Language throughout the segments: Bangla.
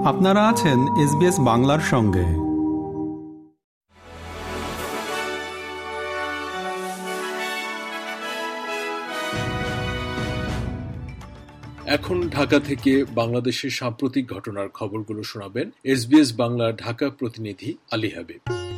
আপনারা আছেন SBS বাংলার সঙ্গে। এখন ঢাকা থেকে বাংলাদেশের সাম্প্রতিক ঘটনার খবরগুলো শোনাবেন SBS বাংলার ঢাকা প্রতিনিধি আলী হাবিব।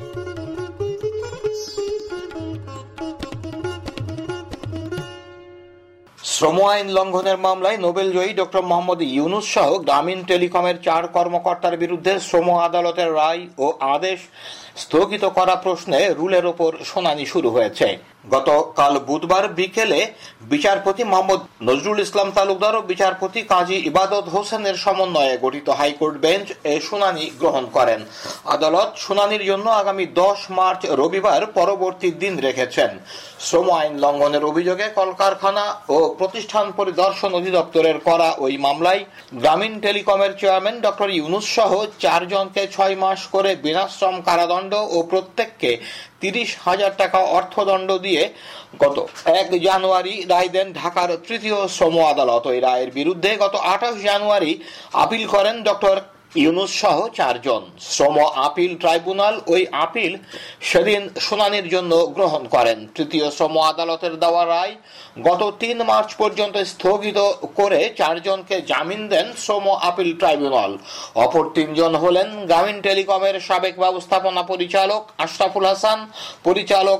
শ্রম আইন লঙ্ঘনের মামলায় নোবেলজয়ী ডক্টর মোহাম্মদ ইউনুস সহ গ্রামীণ টেলিকমের 4 কর্মকর্তার বিরুদ্ধে শ্রম আদালতের রায় ও আদেশ স্থগিত করা প্রশ্নে রুলের ওপর শুনানি শুরু হয়েছে। গতকাল বুধবার বিকেলে বিচারপতি মোহাম্মদ নজরুল ইসলাম তালুকদার ও বিচারপতি কাজী ইবাদত হোসেনের সমন্বয়ে গঠিত হাইকোর্ট বেঞ্চ এ শুনানি গ্রহণ করেন। আদালত শুনানির জন্য আগামী 10 মার্চ রবিবার পরবর্তী দিন রেখেছেন। শ্রম আইন লঙ্ঘনের অভিযোগে কলকারখানা ও প্রতিষ্ঠান পরিদর্শন অধিদপ্তরের করা ওই মামলায় গ্রামীণ টেলিকমের চেয়ারম্যান ডক্টর ইউনুস সহ 4 জনকে 6 মাস করে বিনাশ্রম কারাদণ্ড ও প্রত্যেককে 30,000 টাকা অর্থদণ্ড দিয়ে গত 1 জানুয়ারি রায় দেন ঢাকার তৃতীয় শ্রম আদালত। ওই রায়ের বিরুদ্ধে গত 28 জানুয়ারি আপিল করেন ডক্টর ইউনুস সহ 4 জন। শ্রম আপিল ট্রাইব্যুনাল ওই আপিল সেদিন শুনানির জন্য গ্রহণ করেন। তৃতীয় শ্রম আদালতের দেওয়া রায় গত 3 মার্চ পর্যন্ত স্থগিত করে 4 জনকে জামিন দেন শ্রম আপিল ট্রাইব্যুনাল। অপর 3 জন হলেন গ্রামীণ টেলিকমের সাবেক ব্যবস্থাপনা পরিচালক আশরাফুল হাসান, পরিচালক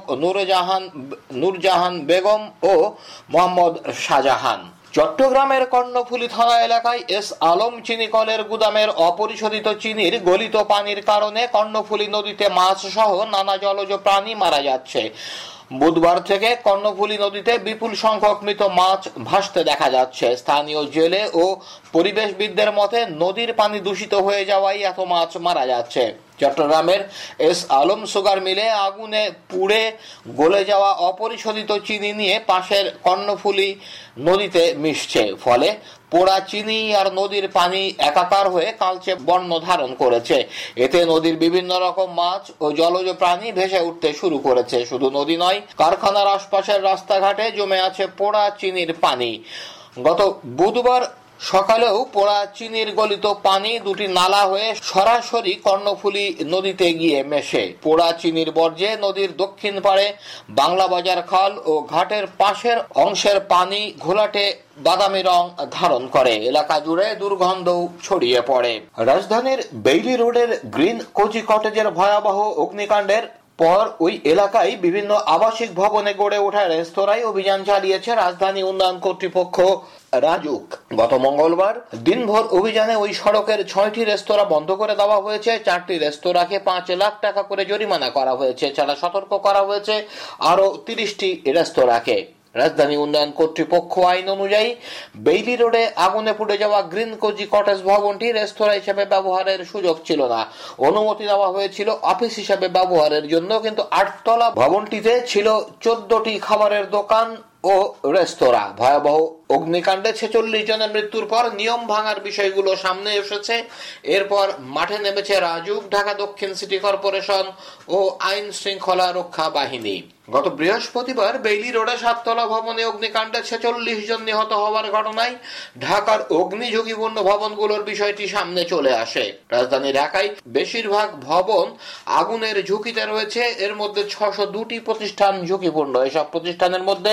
নূরজাহান বেগম ও মোহাম্মদ শাহজাহান। চট্টগ্রামের কর্ণফুলী থানা এলাকায় এস আলম চিনি কলের গুদামের অপরিশোধিত চিনির গলিত পানির কারণে কর্ণফুলী নদীতে মাছ সহ নানা জলজ প্রাণী মারা যাচ্ছে। বুধবার থেকে কর্ণফুলী নদীতে বিপুল সংখ্যক মৃত মাছ ভাসতে দেখা যাচ্ছে। স্থানীয় জেলে ও পরিবেশবিদদের মতে নদীর পানি দূষিত হয়ে যাওয়ায় এত মাছ মারা যাচ্ছে। চট্টগ্রামের এস আলম সুগার মিলে আগুনে পুড়ে গলে যাওয়া অপরিশোধিত চিনি নিয়ে পাশের কর্ণফুলী নদীতে মিশছে। ফলে পোড়া চিনি আর নদীর পানি একাকার হয়ে কালচে বর্ণ ধারণ করেছে। এতে নদীর বিভিন্ন রকম মাছ ও জলজ প্রাণী ভেসে উঠতে শুরু করেছে। শুধু নদী নয়, কারখানার আশপাশের রাস্তাঘাটে জমে আছে পোড়া চিনির পানি। গত বুধবার সকালেও পোড়া চিনির গলিত পানি দুটি নালা হয়ে সরাসরি কর্ণফুলী নদীতে গিয়ে মেশে। পোড়া চিনির বর্জ্যে নদীর দক্ষিণ পাড়ে বাংলা বাজার খাল ও ঘাটের পাশের অংশের পানি ঘোলাটে বাদামি রং ধারণ করে। এলাকা জুড়ে দুর্গন্ধ ছড়িয়ে পড়ে। রাজধানীর বেইলি রোডের গ্রিন কোজি কটেজের ভয়াবহ অগ্নিকাণ্ডের পর ওই এলাকায় বিভিন্ন আবাসিক ভবনে গড়ে ওঠা রেস্তোরাঁয় অভিযান চালিয়েছে রাজধানী উন্নয়ন কর্তৃপক্ষ রাজুক। গত মঙ্গলবার দিনভর অভিযানে ওই সড়কের 6টি রেস্তোরাঁ বন্ধ করে দেওয়া হয়েছে। 4টি রেস্তোরাঁকে 5 লাখ টাকা করে জরিমানা করা হয়েছে। এছাড়া সতর্ক করা হয়েছে আরো 30টি রেস্তোরাঁকে। রাজধানী উন্নয়ন কর্তৃপক্ষ আইন অনুযায়ী বেইলি রোডে আগুনে পুড়ে যাওয়া গ্রিন কোজি কটেজ ভবনটি রেস্তোরাঁ হিসেবে ব্যবহারের সুযোগ ছিল না। অনুমতি দেওয়া হয়েছিল অফিস হিসেবে ব্যবহারের জন্য, কিন্তু 8 তলা ভবনটিতে ছিল 14টি খাবারের দোকান ও রেস্তোরাঁ। ভয়াবহ অগ্নিকাণ্ডে 46 জনের মৃত্যুর পর নিয়ম ভাঙার বিষয়গুলো সামনে এসেছে। এরপর মাঠে নেমেছে রাজুক, ঢাকা দক্ষিণ সিটি কর্পোরেশন ও আইন শৃঙ্খলা রক্ষা বাহিনী। গত বৃহস্পতিবার বেইলি রোডে 7 তলা ভবনে অগ্নিকাণ্ডে 46 জন নিহত হওয়ার ঘটনায় ঢাকার অগ্নি ঝুঁকিপূর্ণ ভবনগুলোর বিষয়টি সামনে চলে আসে। রাজধানী ঢাকায় বেশিরভাগ ভবন আগুনের ঝুঁকিতে রয়েছে। এর মধ্যে 602টি প্রতিষ্ঠান ঝুঁকিপূর্ণ। এসব প্রতিষ্ঠানের মধ্যে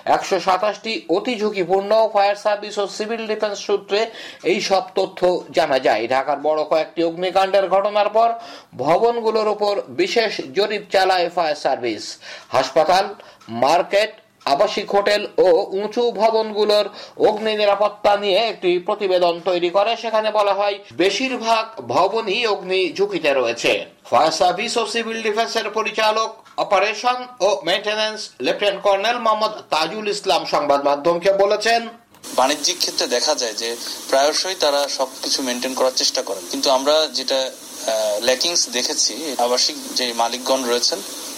127টি অতি ঝুঁকিপূর্ণ। ফায়ার সার্ভিস ও সিভিল ডিফেন্স সূত্রে এই সব তথ্য জানা যায়। ঢাকার বড় কয়েকটি অগ্নিকাণ্ডের ঘটনার পর ভবনগুলোর উপর বিশেষ জরিপ চালায় ফায়ার সার্ভিস। হাসপাতাল, মার্কেট, আবাসিক হোটেল ও উঁচু ভবনগুলোর অগ্নি নিরাপত্তা নিয়ে একটি প্রতিবেদন তৈরি করে। সেখানে বলা হয় বেশিরভাগ ভবনই অগ্নি ঝুঁকিতে রয়েছে। ফায়ার সার্ভিস ও সিভিল ডিফেন্সের পরিচালক অপারেশন ও maintenance lieutenant colonel Mohammad Tajul Islam সংবাদ মাধ্যমকে বলেছেন, বাণিজ্যিক ক্ষেত্রে দেখা যায় যে প্রায়শই তারা সবকিছু মেনটেন করার চেষ্টা করেন, কিন্তু আমরা যেটা ল্যাকিংস দেখেছি, আবাসিক যে মালিকগণ রয়েছেন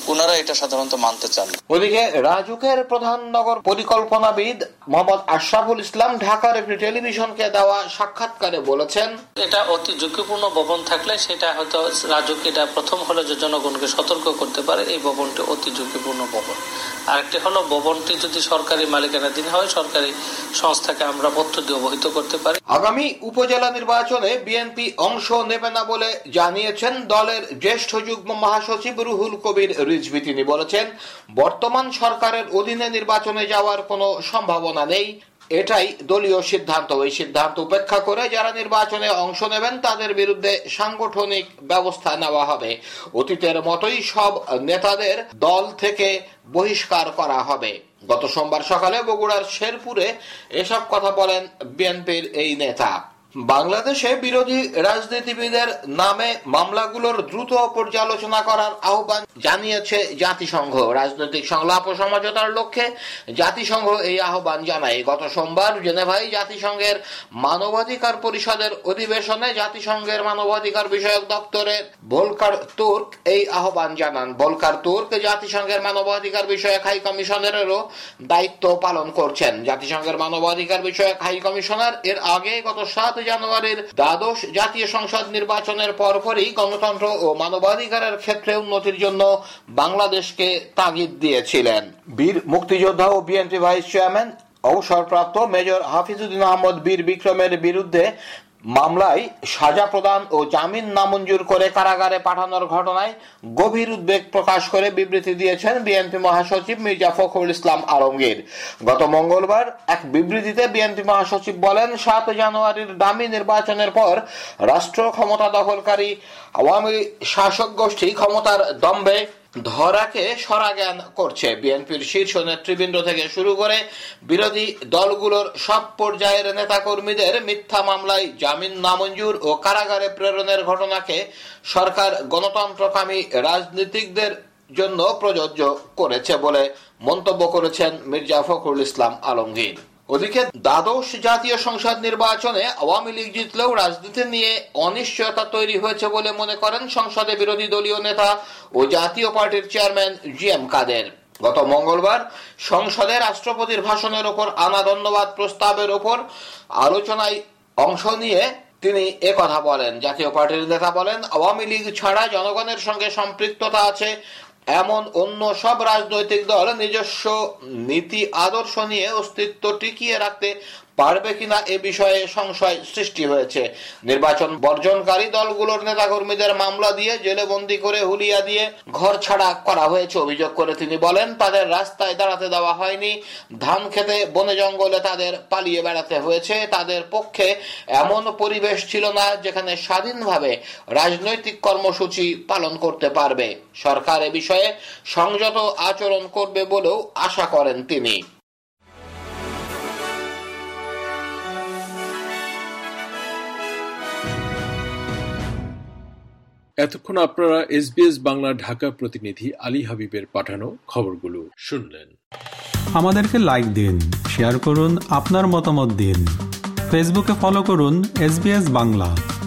ওনারা এটা সাধারণত মানতে চান। ওদিকে রাজুকের প্রধান নগর পরিকল্পনাবিদ মোহাম্মদ আশরাফুল ইসলাম ঢাকার একটি টেলিভিশনকে দেওয়া সাক্ষাৎকারে বলেছেন, এটা অতি ঝুঁকিপূর্ণ ভবন থাকলে সেটা হয়তো রাজুক এটা প্রথম হলো যে জনগণকে সতর্ক করতে পারে এই ভবনটি অতি ঝুঁকিপূর্ণ ভবন। আরেকটি হলো ভবনটি যদি সরকারি মালিকানাধীন হয় সরকারি সংস্থাকে আমরা তথ্য দিয়ে অবহিত করতে পারি। আগামী উপজেলা নির্বাচনে বিএনপি অংশ নেবে না বলে জানিয়েছেন দলের জ্যেষ্ঠ যুগ্ম মহাসচিব রুহুল কবির রিজভী। তিনি বলেছেন, বর্তমান সরকারের অধীনে নির্বাচনে যাওয়ার কোনো সম্ভাবনা নেই, এটাই দলীয় সিদ্ধান্ত। এই সিদ্ধান্ত উপেক্ষা করে যারা নির্বাচনে অংশ নেবেন তাদের বিরুদ্ধে সাংগঠনিক ব্যবস্থা নেওয়া হবে। অতীতের মতোই সব নেতাদের দল থেকে বহিষ্কার করা হবে। গত সোমবার সকালে বগুড়ার শেরপুরে এসব কথা বলেন বিএনপির এই নেতা। বাংলাদেশে বিরোধী রাজনীতিবিদের নামে মামলাগুলোর দ্রুত পর্যালোচনা করার আহ্বান জানিয়েছে জাতিসংঘ। রাজনৈতিক সংলাপ ও সমঝোতার লক্ষ্যে জাতিসংঘ এই আহ্বান জানায়। গত সোমবার জেনেভায় জাতিসংঘের মানবাধিকার পরিষদের অধিবেশনে জাতিসংঘের মানবাধিকার বিষয়ক দপ্তরের ভোলকার তুর্ক এই আহ্বান জানান। ভোলকার তুর্ক জাতিসংঘের মানবাধিকার বিষয়ক হাই কমিশনারেরও দায়িত্ব পালন করছেন। জাতিসংঘের মানবাধিকার বিষয়ক হাই কমিশনার এর আগে গত 7 জানুয়ারির দ্বাদশ জাতীয় সংসদ নির্বাচনের পরপরই গণতন্ত্র ও মানবাধিকারের ক্ষেত্রে উন্নতির জন্য বাংলাদেশকে তাগিদ দিয়েছিলেন। বীর মুক্তিযোদ্ধা ও বিএনপি ভাইস চেয়ারম্যান অবসরপ্রাপ্ত মেজর হাফিজউদ্দিন আহমদ বীর বিক্রমের বিরুদ্ধে মামলায় সাজা প্রদান ও জামিন নামঞ্জুর করে কারাগারে পাঠানোর ঘটনায় গভীর উদ্বেগ প্রকাশ করে বিবৃতি দিয়েছেন বিএনপি মহাসচিব মির্জা ফখরুল ইসলাম আলমগীর। গত মঙ্গলবার এক বিবৃতিতে বিএনপি মহাসচিব বলেন, 7 জানুয়ারির দামি নির্বাচনের পর রাষ্ট্র ক্ষমতা দখলকারী আওয়ামী শাসক গোষ্ঠী ক্ষমতার দম্ভে ধরাকে সরাজ্ঞান করছে। বিএনপির শীর্ষ নেতৃবৃন্দ থেকে শুরু করে বিরোধী দলগুলোর সব পর্যায়ের নেতাকর্মীদের মিথ্যা মামলায় জামিন নামঞ্জুর ও কারাগারে প্রেরণের ঘটনাকে সরকার গণতন্ত্রকামী রাজনীতিকদের জন্য প্রযোজ্য করেছে বলে মন্তব্য করেছেন মির্জা ফখরুল ইসলাম আলমগীর। ওদিকে দ্বাদশ জাতীয় সংসদ নির্বাচনে আওয়ামী লীগ জিতলেও রাজনীতি নিয়ে অনিশ্চয়তা তৈরি হয়েছে বলে মনে করেন সংসদে বিরোধী দলীয় নেতা ও জাতীয় পার্টির চেয়ারম্যান জি.এম. কাদের। গত মঙ্গলবার সংসদে রাষ্ট্রপতির ভাষণের ওপর আনা ধন্যবাদ প্রস্তাবের ওপর আলোচনায় অংশ নিয়ে তিনি একথা বলেন। জাতীয় পার্টির নেতা বলেন, আওয়ামী লীগ ছাড়া জনগণের সঙ্গে সম্পৃক্ততা আছে এমন অন্য সব রাজনৈতিক দল নিজস্ব নীতি আদর্শ নিয়ে অস্তিত্ব টিকিয়ে রাখতে পারবে কিনা এ বিষয়ে সংশয় সৃষ্টি হয়েছে। নির্বাচন বর্জনকারী দলগুলোর নেতাকর্মীদের মামলা দিয়ে জেলে বন্দী করে হুলিয়া দিয়ে ঘর ছাড়া করা হয়েছে অভিযোগ করে তিনি বলেন, তাদের রাস্তায় দাঁড়াতে দেওয়া হয়নি, ধান খেতে বনে জঙ্গলে তাদের পালিয়ে বেড়াতে হয়েছে। তাদের পক্ষে এমন পরিবেশ ছিল না যেখানে স্বাধীনভাবে রাজনৈতিক কর্মসূচি পালন করতে পারবে। সরকার এ বিষয়ে সংযত আচরণ করবে বলেও আশা করেন তিনি। এতক্ষণ আপনারা SBS বাংলা ঢাকা প্রতিনিধি আলী হাবিবের পাঠানো খবরগুলো শুনলেন। আমাদেরকে লাইক দিন, শেয়ার করুন, আপনার মতামত দিন। ফেসবুকে ফলো করুন SBS বাংলা।